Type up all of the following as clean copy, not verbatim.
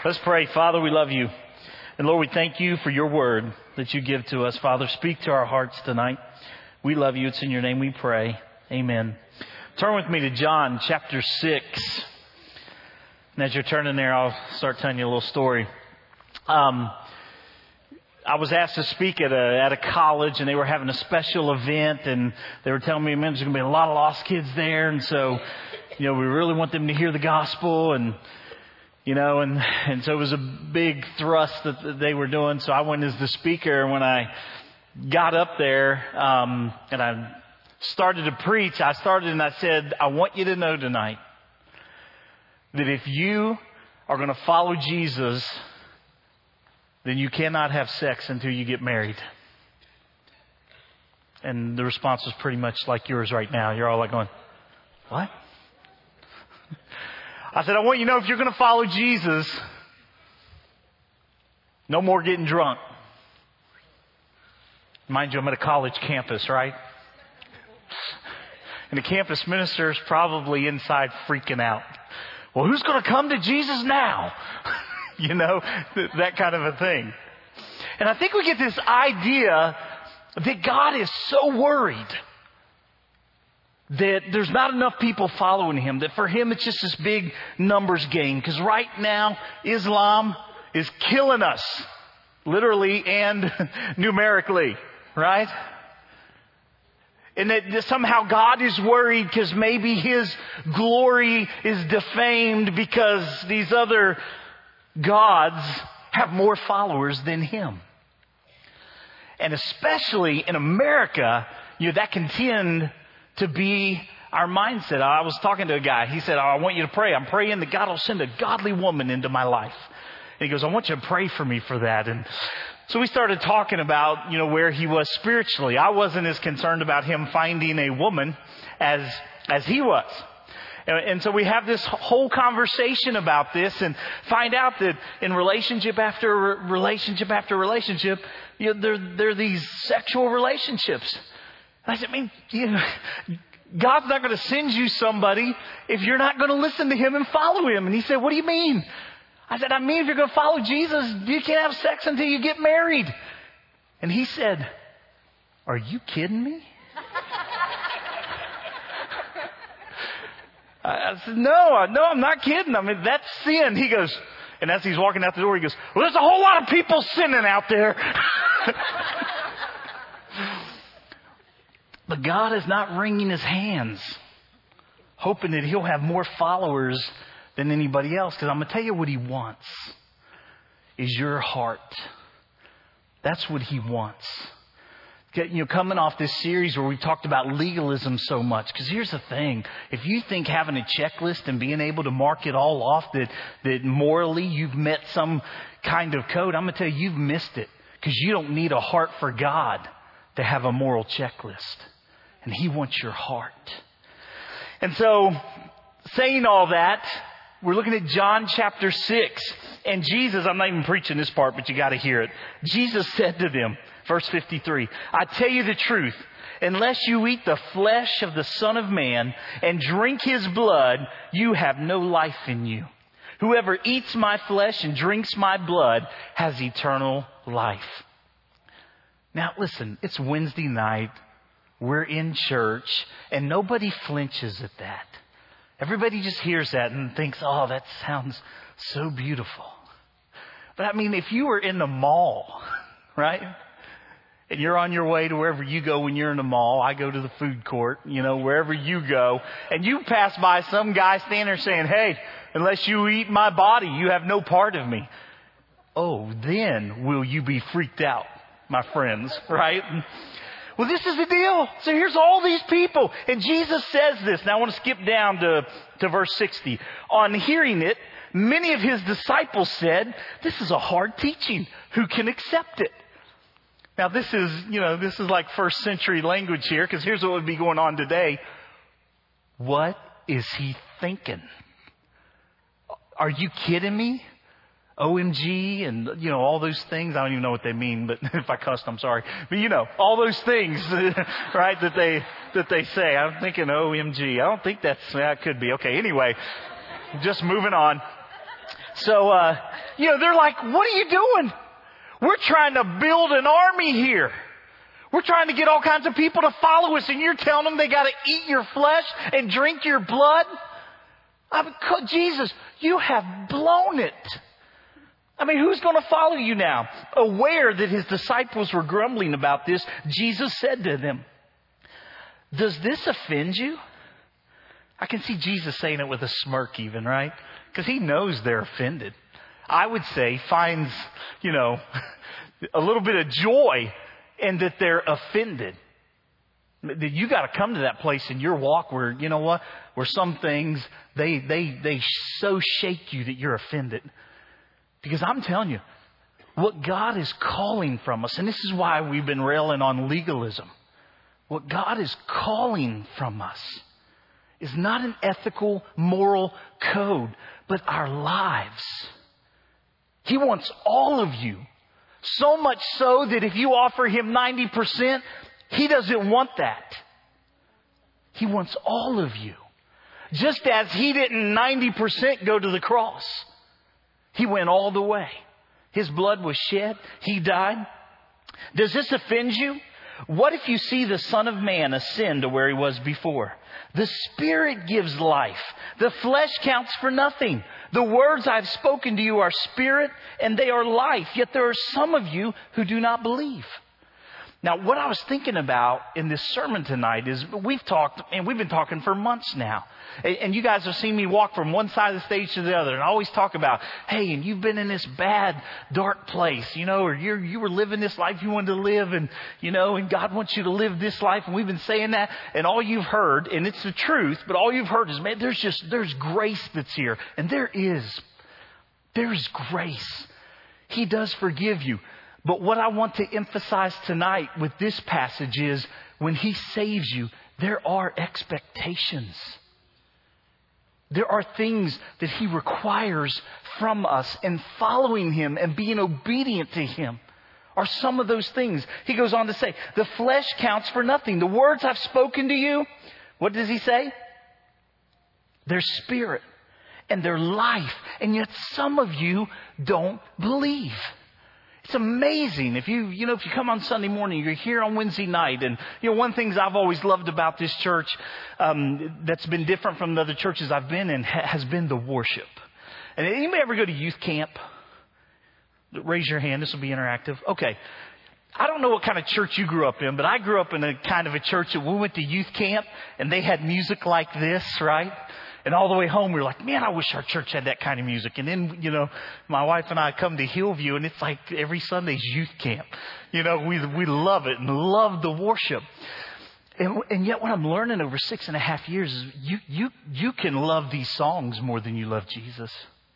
Let's pray. Father, we love you. And Lord, we thank you for your word that you give to us. Father, speak to our hearts tonight. We love you. It's in your name we pray. Amen. Turn with me to John chapter 6. And as you're turning there, I'll start telling you a little story. I was asked to speak at a college, and they were having a special event, and they were telling me, man, there's going to be a lot of lost kids there, and so, we really want them to hear the gospel, and so it was a big thrust that they were doing. So I went as the speaker, and when I got up there, and I started to preach, I said, I want you to know tonight that if you are going to follow Jesus, then you cannot have sex until you get married. And the response was pretty much like yours right now. You're all like going, what? I said, I want you to know if you're going to follow Jesus, no more getting drunk. Mind you, I'm at a college campus, right? And the campus minister is probably inside freaking out. Well, who's going to come to Jesus now? That kind of a thing. And I think we get this idea that God is so worried that there's not enough people following him, that for him it's just this big numbers game. Because right now, Islam is killing us, literally and numerically, right? And that somehow God is worried because maybe his glory is defamed because these other gods have more followers than him. And especially in America, that can tend to be our mindset. I was talking to a guy. He said, I want you to pray. I'm praying that God will send a godly woman into my life. And he goes, I want you to pray for me for that. And so we started talking about, where he was spiritually. I wasn't as concerned about him finding a woman as he was. And so we have this whole conversation about this and find out that in relationship after relationship after relationship, there are these sexual relationships. And I said, God's not going to send you somebody if you're not going to listen to him and follow him. And he said, what do you mean? I said, if you're going to follow Jesus, you can't have sex until you get married. And he said, are you kidding me? I said, no, I'm not kidding. That's sin. He goes, and as he's walking out the door, he goes, well, there's a whole lot of people sinning out there. But God is not wringing his hands, hoping that he'll have more followers than anybody else. Because I'm going to tell you what he wants is your heart. That's what he wants. Coming off this series where we talked about legalism so much. Because here's the thing. If you think having a checklist and being able to mark it all off that morally you've met some kind of code, I'm going to tell you, you've missed it. Because you don't need a heart for God to have a moral checklist. And he wants your heart. And so, saying all that, we're looking at John chapter 6. And Jesus, I'm not even preaching this part, but you got to hear it. Jesus said to them, verse 53, I tell you the truth, unless you eat the flesh of the Son of Man and drink his blood, you have no life in you. Whoever eats my flesh and drinks my blood has eternal life. Now listen, it's Wednesday night. We're in church and nobody flinches at that. Everybody just hears that and thinks, oh, that sounds so beautiful. But if you were in the mall, right? And you're on your way to wherever you go when you're in the mall. I go to the food court, wherever you go. And you pass by some guy standing there saying, hey, unless you eat my body, you have no part of me. Oh, then will you be freaked out, my friends, right? Well, this is the deal. So here's all these people. And Jesus says this. Now I want to skip down to verse 60. On hearing it, many of his disciples said, this is a hard teaching. Who can accept it? Now this is like first century language here, because here's what would be going on today. What is he thinking? Are you kidding me? OMG and, all those things. I don't even know what they mean, but if I cussed, I'm sorry. But all those things, right, that they say. I'm thinking OMG. I don't think that could be. Okay, anyway, just moving on. So, they're like, what are you doing? We're trying to build an army here. We're trying to get all kinds of people to follow us, and you're telling them they got to eat your flesh and drink your blood? Jesus, you have blown it. Who's going to follow you now? Aware that his disciples were grumbling about this, Jesus said to them, does this offend you? I can see Jesus saying it with a smirk even, right? Because he knows they're offended. I would say finds, a little bit of joy in that they're offended. That you got to come to that place in your walk where, where some things, they so shake you that you're offended. Because I'm telling you, what God is calling from us, and this is why we've been railing on legalism. What God is calling from us is not an ethical, moral code, but our lives. He wants all of you. So much so that if you offer him 90%, he doesn't want that. He wants all of you. Just as he didn't 90% go to the cross. He went all the way. His blood was shed. He died. Does this offend you? What if you see the Son of Man ascend to where he was before? The Spirit gives life. The flesh counts for nothing. The words I've spoken to you are spirit and they are life. Yet there are some of you who do not believe. Now, what I was thinking about in this sermon tonight is we've been talking for months now. And you guys have seen me walk from one side of the stage to the other. And I always talk about, hey, and you've been in this bad, dark place, or you were living this life you wanted to live. And, and God wants you to live this life. And we've been saying that. And all you've heard, and it's the truth, but all you've heard is, man, there's grace that's here. And there's grace. He does forgive you. But what I want to emphasize tonight with this passage is when he saves you, there are expectations. There are things that he requires from us, and following him and being obedient to him are some of those things. He goes on to say, the flesh counts for nothing. The words I've spoken to you, what does he say? They're spirit and they're life. And yet some of you don't believe. It's amazing. If you come on Sunday morning, you're here on Wednesday night. And, one of the things I've always loved about this church, that's been different from the other churches I've been in has been the worship. And anybody ever go to youth camp? Raise your hand. This will be interactive. Okay. I don't know what kind of church you grew up in, but I grew up in a kind of a church that we went to youth camp and they had music like this, right? And all the way home, we were like, man, I wish our church had that kind of music. And then, my wife and I come to Hillview, and it's like every Sunday's youth camp. We love it and love the worship. And yet what I'm learning over 6.5 years is you can love these songs more than you love Jesus.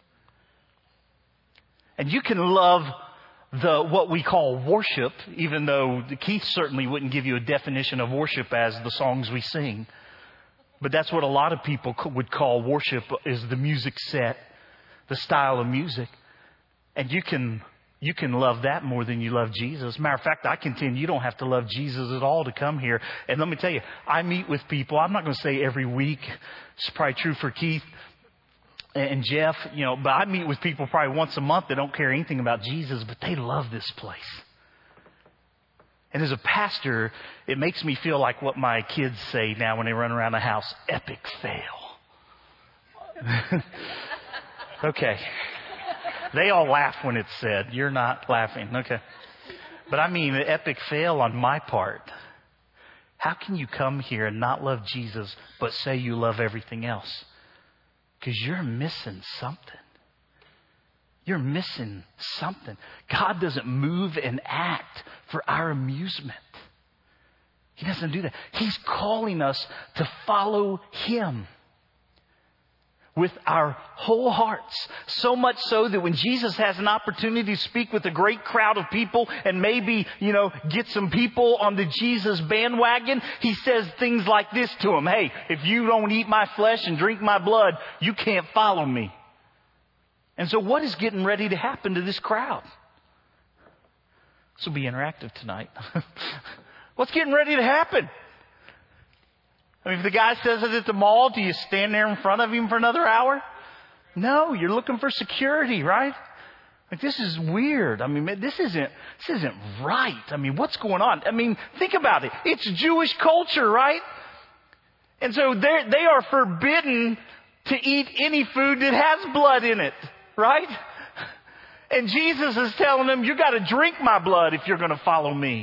And you can love what we call worship, even though Keith certainly wouldn't give you a definition of worship as the songs we sing. But that's what a lot of people would call worship, is the music set, the style of music. And you can love that more than you love Jesus. Matter of fact, I contend you don't have to love Jesus at all to come here. And let me tell you, I meet with people, I'm not going to say every week. It's probably true for Keith and Jeff, but I meet with people probably once a month that don't care anything about Jesus, but they love this place. And as a pastor, it makes me feel like what my kids say now when they run around the house, epic fail. Okay. They all laugh when it's said. You're not laughing. Okay. But I mean, an epic fail on my part. How can you come here and not love Jesus, but say you love everything else? Because you're missing something. You're missing something. God doesn't move and act for our amusement. He doesn't do that. He's calling us to follow him with our whole hearts. So much so that when Jesus has an opportunity to speak with a great crowd of people and maybe, get some people on the Jesus bandwagon, he says things like this to them. Hey, if you don't eat my flesh and drink my blood, you can't follow me. And so what is getting ready to happen to this crowd? This will be interactive tonight. What's getting ready to happen? If the guy says it at the mall, do you stand there in front of him for another hour? No, you're looking for security, right? Like, this is weird. I mean, this isn't right. I mean, what's going on? I mean, think about it. It's Jewish culture, right? And so they are forbidden to eat any food that has blood in it, right? And Jesus is telling them, you got to drink my blood if you're going to follow me.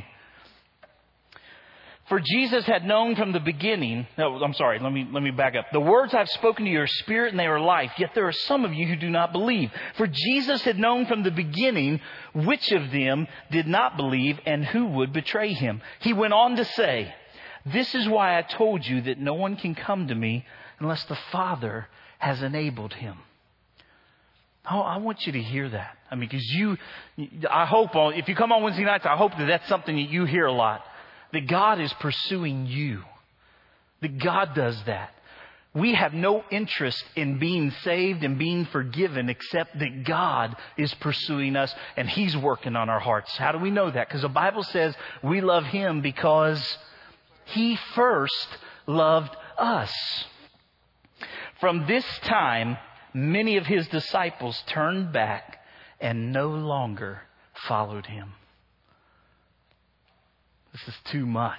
For Jesus had known from the beginning. No, I'm sorry. Let me back up. The words I've spoken to you are spirit and they are life. Yet there are some of you who do not believe. For Jesus had known from the beginning which of them did not believe and who would betray him. He went on to say, this is why I told you that no one can come to me unless the Father has enabled him. Oh, I want you to hear that. I mean, because I hope if you come on Wednesday nights, I hope that that's something that you hear a lot. That God is pursuing you. That God does that. We have no interest in being saved and being forgiven except that God is pursuing us and He's working on our hearts. How do we know that? Because the Bible says we love Him because He first loved us. From this time, many of His disciples turned back and no longer followed Him. This is too much.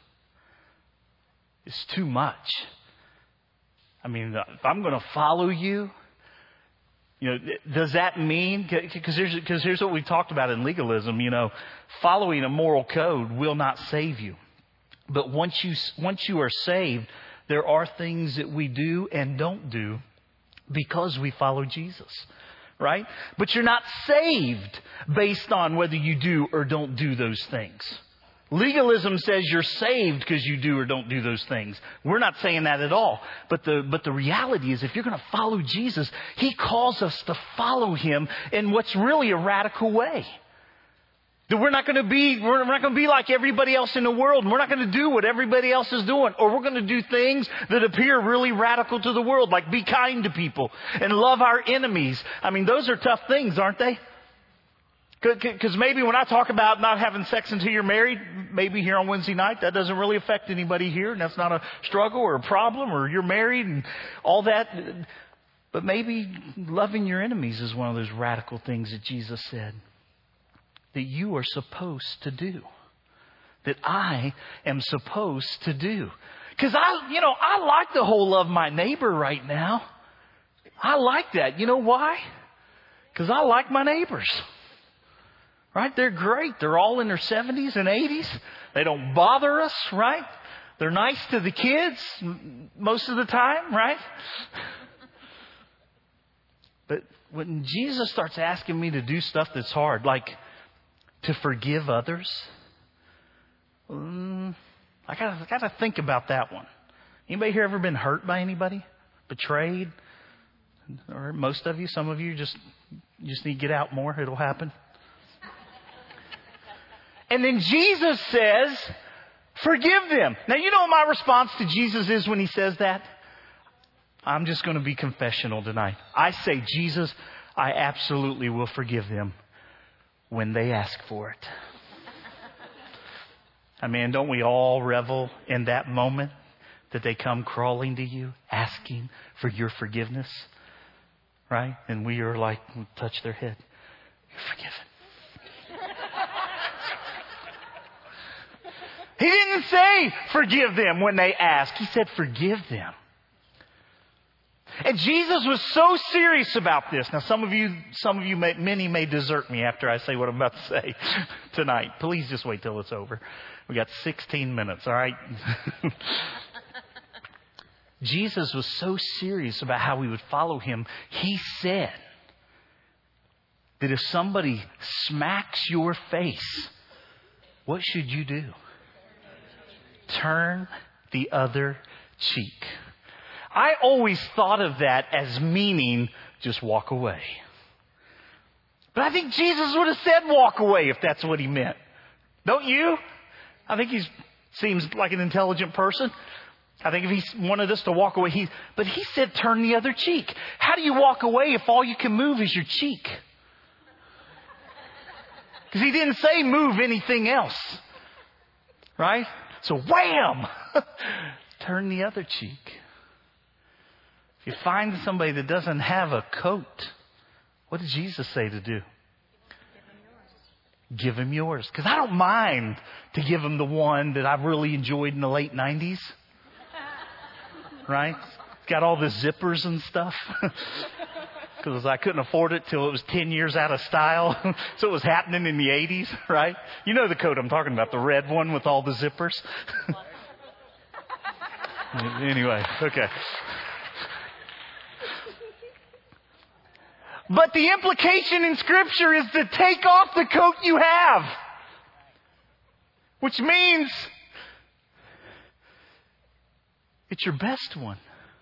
It's too much. I mean, if I'm going to follow you, does that mean, because here's what we talked about in legalism, following a moral code will not save you. But once you are saved, there are things that we do and don't do because we follow Jesus. Right? But you're not saved based on whether you do or don't do those things. Legalism says you're saved because you do or don't do those things. We're not saying that at all. But the reality is if you're going to follow Jesus, He calls us to follow Him in what's really a radical way. That we're not going to be like everybody else in the world. And we're not going to do what everybody else is doing. Or we're going to do things that appear really radical to the world, like be kind to people and love our enemies. I mean, those are tough things, aren't they? Because maybe when I talk about not having sex until you're married, maybe here on Wednesday night, that doesn't really affect anybody here. And that's not a struggle or a problem, or you're married and all that. But maybe loving your enemies is one of those radical things that Jesus said that you are supposed to do. That I am supposed to do. Because I like the whole love my neighbor right now. I like that. You know why? Because I like my neighbors. Right? They're great. They're all in their 70s and 80s. They don't bother us, right? They're nice to the kids most of the time, right? But when Jesus starts asking me to do stuff that's hard, like to forgive others, I gotta think about that one. Anybody here ever been hurt by anybody? Betrayed? Or most of you, some of you just need to get out more. It'll happen. And then Jesus says, forgive them. Now, you know what my response to Jesus is when He says that? I'm just going to be confessional tonight. I say, Jesus, I absolutely will forgive them when they ask for it. I mean, don't we all revel in that moment that they come crawling to you, asking for your forgiveness? Right? And we are like, we touch their head. You're forgiven. He didn't say forgive them when they ask. He said forgive them. And Jesus was so serious about this. Now, many may desert me after I say what I'm about to say tonight. Please just wait till it's over. We got 16 minutes, all right? Jesus was so serious about how we would follow Him. He said that if somebody smacks your face, what should you do? Turn the other cheek. I always thought of that as meaning just walk away. But I think Jesus would have said walk away if that's what He meant. Don't you? I think He seems like an intelligent person. I think if He wanted us to walk away, but He said turn the other cheek. How do you walk away if all you can move is your cheek? Because He didn't say move anything else. Right? So wham! Turn the other cheek. If you find somebody that doesn't have a coat, what did Jesus say to do? give him yours. Because I don't mind to give him the one that I've really enjoyed in the late 90s. Right? It's got all the zippers and stuff. Because I couldn't afford it till it was 10 years out of style. So it was happening in the 80s, right? You know the coat I'm talking about, the red one with all the zippers. Anyway, okay. But the implication in Scripture is to take off the coat you have. Which means it's your best one.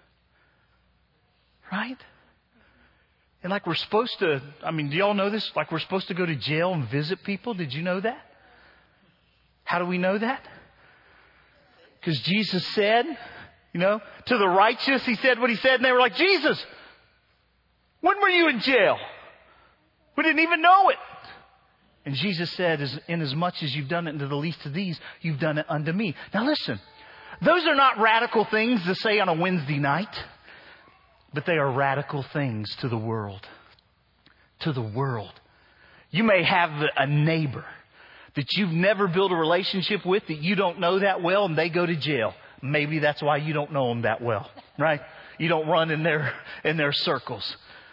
Right? And like we're supposed to, do y'all know this? Like we're supposed to go to jail and visit people. Did you know that? How do we know that? Because Jesus said, to the righteous, he said what he said. And they were like, Jesus, when were you in jail? We didn't even know it. And Jesus said, inasmuch as you've done it unto the least of these, you've done it unto me. Now listen, those are not radical things to say on a Wednesday night. But they are radical things to the world. To the world. You may have a neighbor that you've never built a relationship with, that you don't know that well, and they go to jail. Maybe that's why you don't know them that well, right? You don't run in their circles.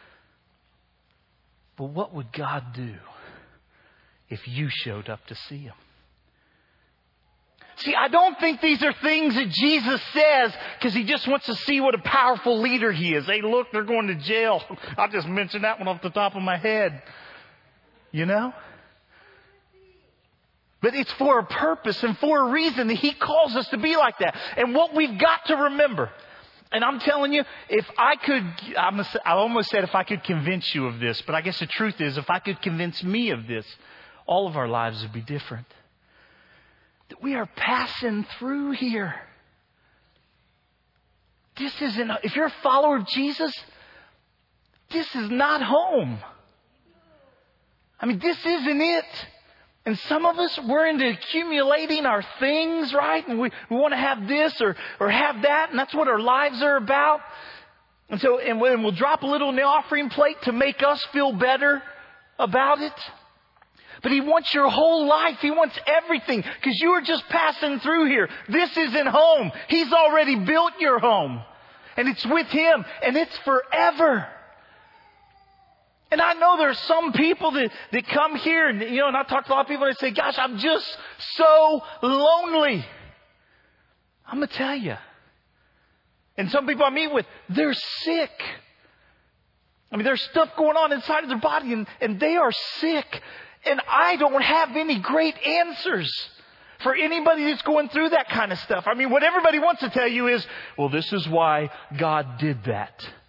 But what would God do if you showed up to see him? See, I don't think these are things that Jesus says because he just wants to see what a powerful leader he is. Hey, look, they're going to jail. I just mentioned that one off the top of my head. But it's for a purpose and for a reason that he calls us to be like that. And what we've got to remember, and I'm telling you, I almost said if I could convince you of this, but I guess the truth is if I could convince me of this, all of our lives would be different. That we are passing through here. If you're a follower of Jesus, this is not home. This isn't it. And some of us, we're into accumulating our things, right? And we want to have this or have that, and that's what our lives are about. And so, and we'll drop a little in the offering plate to make us feel better about it. But he wants your whole life. He wants everything. Because you are just passing through here. This isn't home. He's already built your home. And it's with him. And it's forever. And I know there's some people that come here and I talk to a lot of people and they say, gosh, I'm just so lonely. I'm going to tell you. And some people I meet with, they're sick. There's stuff going on inside of their body and they are sick. And I don't have any great answers for anybody that's going through that kind of stuff. What everybody wants to tell you is, well, this is why God did that.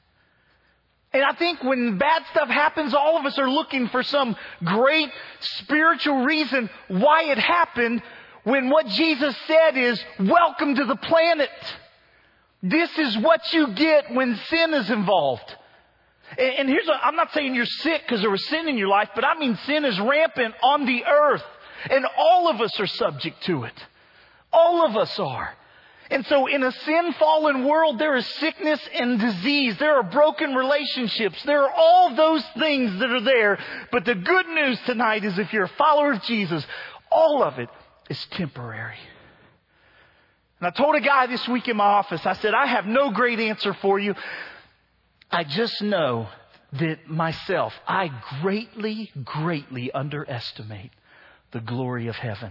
And I think when bad stuff happens, all of us are looking for some great spiritual reason why it happened, when what Jesus said is, welcome to the planet. This is what you get when sin is involved. And I'm not saying you're sick because there was sin in your life, but sin is rampant on the earth. And all of us are subject to it. All of us are. And so in a sin-fallen world, there is sickness and disease. There are broken relationships. There are all those things that are there. But the good news tonight is if you're a follower of Jesus, all of it is temporary. And I told a guy this week in my office, I said, I have no great answer for you. I just know that myself, I greatly, greatly underestimate the glory of heaven.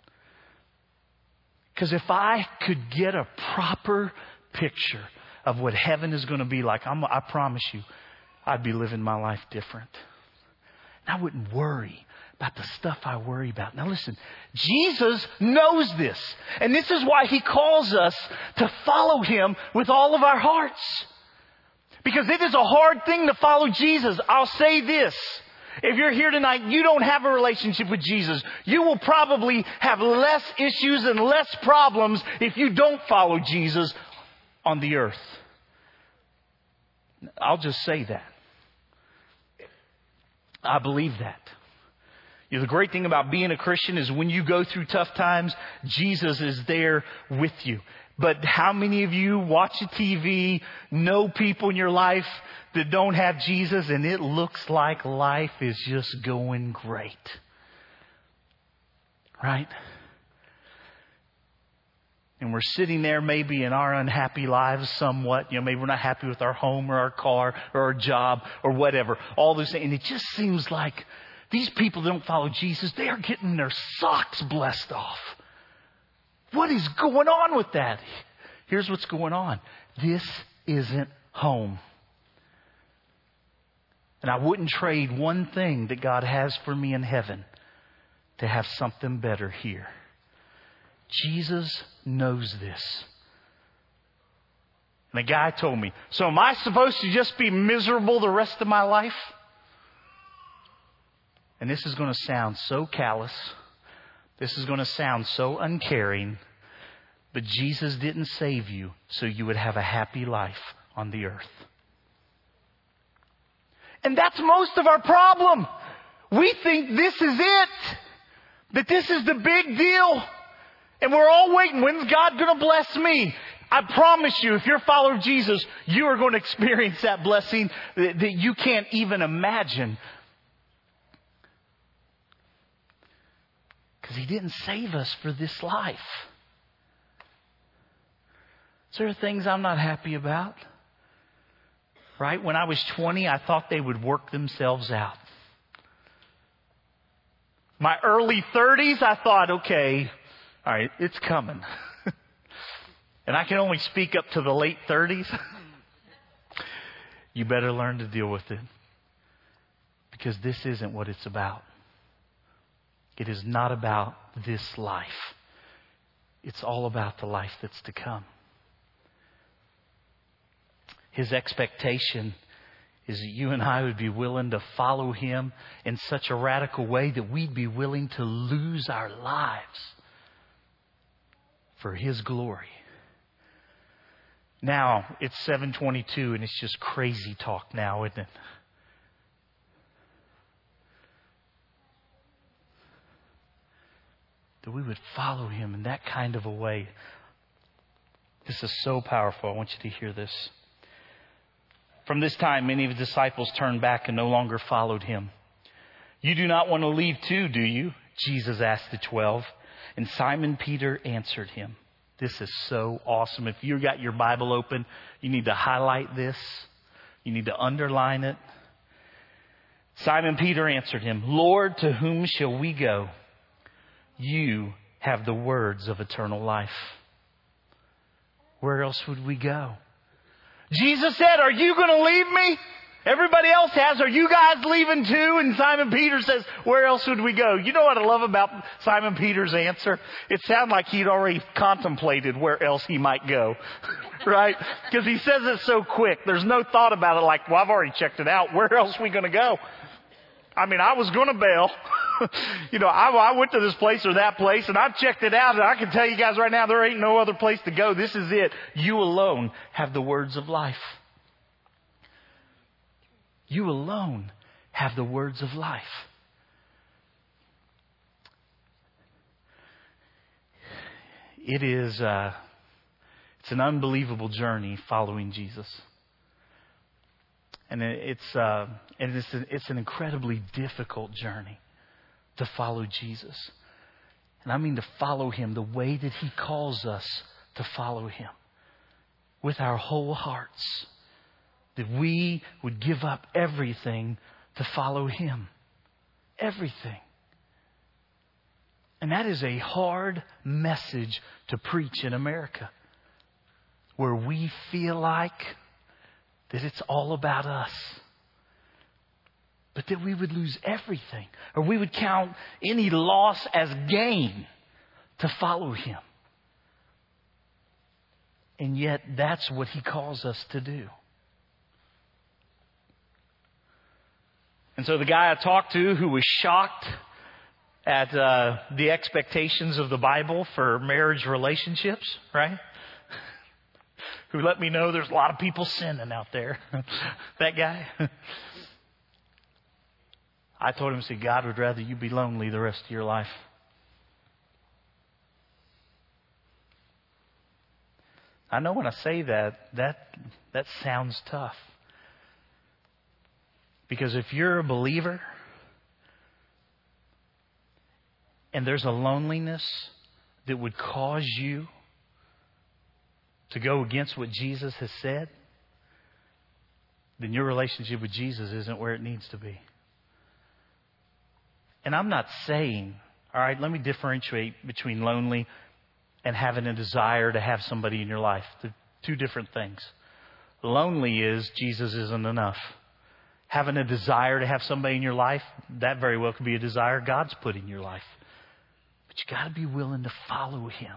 Because if I could get a proper picture of what heaven is going to be like, I promise you, I'd be living my life different. And I wouldn't worry about the stuff I worry about. Now listen, Jesus knows this. And this is why he calls us to follow him with all of our hearts. Because it is a hard thing to follow Jesus. I'll say this. If you're here tonight, you don't have a relationship with Jesus. You will probably have less issues and less problems if you don't follow Jesus on the earth. I'll just say that. I believe that. The great thing about being a Christian is when you go through tough times, Jesus is there with you. But how many of you watch a TV, know people in your life that don't have Jesus, and it looks like life is just going great? Right? And we're sitting there maybe in our unhappy lives somewhat. Maybe we're not happy with our home or our car or our job or whatever. All those things. And it just seems like these people that don't follow Jesus, they are getting their socks blessed off. What is going on with that? Here's what's going on. This isn't home. And I wouldn't trade one thing that God has for me in heaven to have something better here. Jesus knows this. And the guy told me, so am I supposed to just be miserable the rest of my life? And this is going to sound so callous. This is going to sound so uncaring. But Jesus didn't save you so you would have a happy life on the earth. And that's most of our problem. We think this is it. That this is the big deal. And we're all waiting. When's God going to bless me? I promise you, if you're a follower of Jesus, you are going to experience that blessing that you can't even imagine. Because He didn't save us for this life. So there are things I'm not happy about. Right? When I was 20, I thought they would work themselves out. My early 30s, I thought, okay, all right, it's coming. And I can only speak up to the late 30s. You better learn to deal with it. Because this isn't what it's about. It is not about this life. It's all about the life that's to come. His expectation is that you and I would be willing to follow Him in such a radical way that we'd be willing to lose our lives for His glory. Now, it's 7:22 and it's just crazy talk now, isn't it? That we would follow Him in that kind of a way. This is so powerful. I want you to hear this. From this time, many of His disciples turned back and no longer followed Him. You do not want to leave too, do you? Jesus asked the 12. And Simon Peter answered Him. This is so awesome. If you got your Bible open, you need to highlight this. You need to underline it. Simon Peter answered Him, Lord, to whom shall we go? You have the words of eternal life. Where else would we go? Jesus said, are you going to leave me? Everybody else has. Are you guys leaving too? And Simon Peter says, where else would we go? You know what I love about Simon Peter's answer? It sounded like he'd already contemplated where else he might go. Right? Because he says it so quick. There's no thought about it like, well, I've already checked it out. Where else are we going to go? I mean, I was going to bail. I went to this place or that place and I've checked it out, and I can tell you guys right now, there ain't no other place to go. This is it. You alone have the words of life. You alone have the words of life. It's an unbelievable journey following Jesus. And it's an incredibly difficult journey to follow Jesus. And I mean to follow Him the way that He calls us to follow Him. With our whole hearts. That we would give up everything to follow Him. Everything. And that is a hard message to preach in America. Where we feel like that it's all about us. But that we would lose everything. Or we would count any loss as gain to follow Him. And yet that's what He calls us to do. And so the guy I talked to who was shocked at the expectations of the Bible for marriage relationships, right? Who let me know there's a lot of people sinning out there. That guy. I told him, see, God would rather you be lonely the rest of your life. I know when I say that sounds tough. Because if you're a believer and there's a loneliness that would cause you to go against what Jesus has said, then your relationship with Jesus isn't where it needs to be. And I'm not saying, all right, let me differentiate between lonely and having a desire to have somebody in your life. They're two different things. Lonely is Jesus isn't enough. Having a desire to have somebody in your life, that very well could be a desire God's put in your life. But you got to be willing to follow Him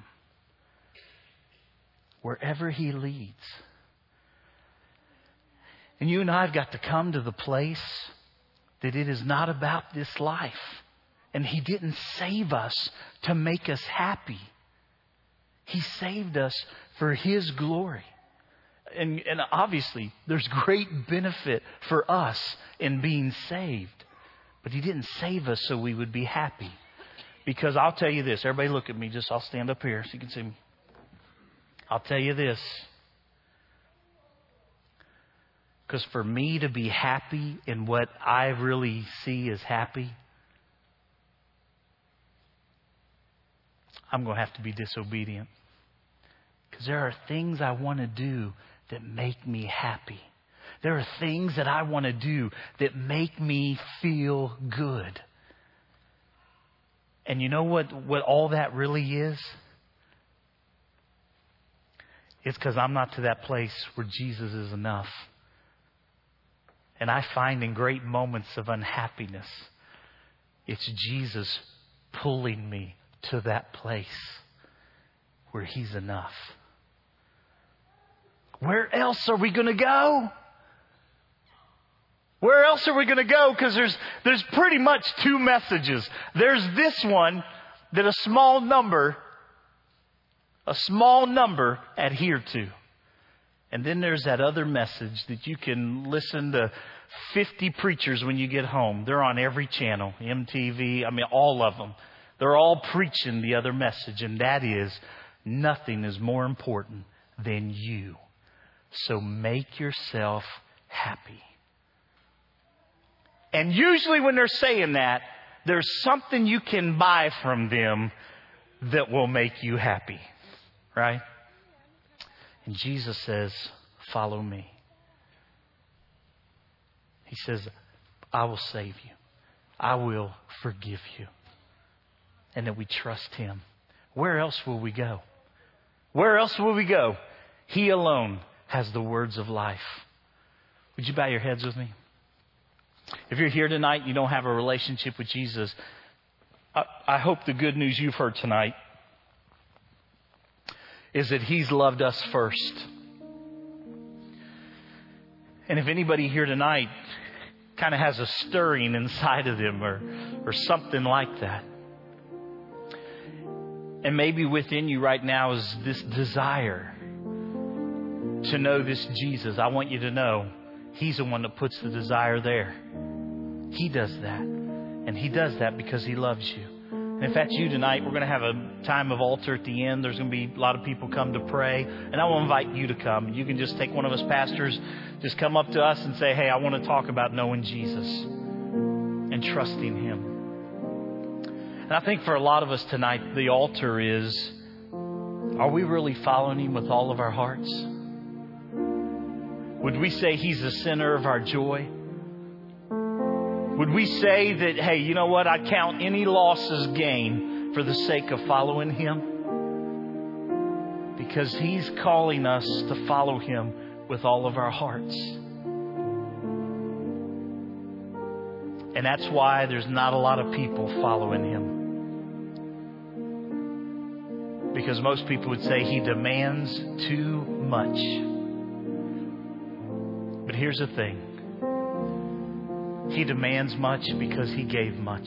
wherever He leads. And you and I have got to come to the place that it is not about this life. And He didn't save us to make us happy. He saved us for His glory. And obviously, there's great benefit for us in being saved. But He didn't save us so we would be happy. Because I'll tell you this. Everybody look at me. I'll stand up here so you can see me. I'll tell you this. Because for me to be happy in what I really see as happy, I'm going to have to be disobedient. Because there are things I want to do that make me happy. There are things that I want to do that make me feel good. And you know what all that really is? It's because I'm not to that place where Jesus is enough. And I find in great moments of unhappiness, it's Jesus pulling me to that place where He's enough. Where else are we going to go? Where else are we going to go? Because there's pretty much two messages. There's this one that a small number adhere to. And then there's that other message that you can listen to 50 preachers when you get home. They're on every channel, MTV, all of them. They're all preaching the other message, and that is, nothing is more important than you. So make yourself happy. And usually when they're saying that, there's something you can buy from them that will make you happy. Right? And Jesus says, follow me. He says, I will save you. I will forgive you. And that we trust Him. Where else will we go? Where else will we go? He alone has the words of life. Would you bow your heads with me? If you're here tonight and you don't have a relationship with Jesus, I hope the good news you've heard tonight is that He's loved us first. And if anybody here tonight kind of has a stirring inside of them or something like that, and maybe within you right now is this desire to know this Jesus, I want you to know He's the one that puts the desire there. He does that. And He does that because He loves you. And if that's you tonight, we're going to have a time of altar at the end. There's going to be a lot of people come to pray. And I will invite you to come. You can just take one of us pastors, just come up to us and say, hey, I want to talk about knowing Jesus and trusting Him. And I think for a lot of us tonight, the altar is, are we really following Him with all of our hearts? Would we say He's the center of our joy? Would we say that, hey, you know what? I count any loss as gain for the sake of following Him? Because He's calling us to follow Him with all of our hearts. And that's why there's not a lot of people following Him. Because most people would say He demands too much. But here's the thing. He demands much because He gave much.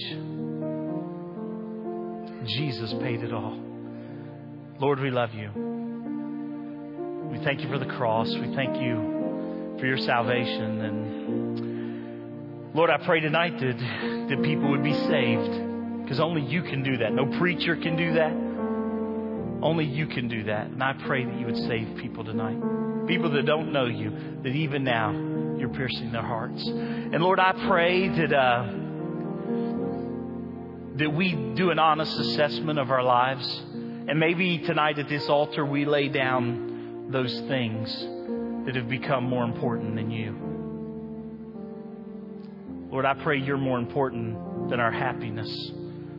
Jesus paid it all. Lord, we love You. We thank You for the cross. We thank You for Your salvation. And Lord, I pray tonight that people would be saved. Because only You can do that. No preacher can do that. Only You can do that. And I pray that You would save people tonight. People that don't know You, that even now You're piercing their hearts. And Lord, I pray that that we do an honest assessment of our lives. And maybe tonight at this altar, we lay down those things that have become more important than you. Lord, I pray you're more important than our happiness.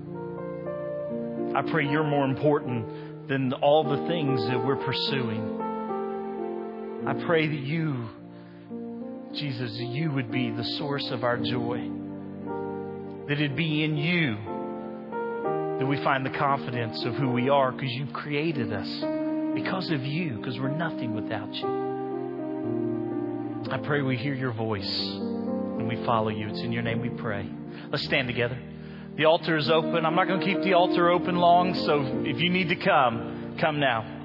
I pray you're more important than all the things that we're pursuing. I pray that you, Jesus, you would be the source of our joy. That it'd be in you that we find the confidence of who we are, because you've created us because of you, because we're nothing without you. I pray we hear your voice and we follow you. It's in your name we pray. Let's stand together. The altar is open. I'm not going to keep the altar open long, so if you need to come, come now.